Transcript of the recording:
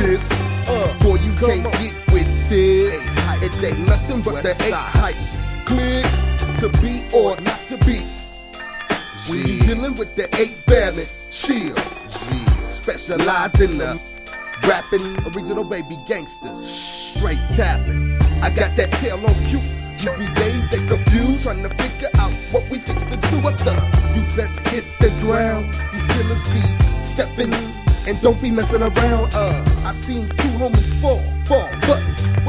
this. Boy, you can't get with this. It ain't nothing but the 8 hype. Click to be or not to be. When you dealing with the 8 Ballad, chill. Specialize in the rapping, original baby gangsters, straight tapping. I got that tail on cue. You be dazed and confused, trying to figure out what we fix to do with the. You best hit the ground. These killers be stepping and don't be messing around. I seen 2 homies fall, but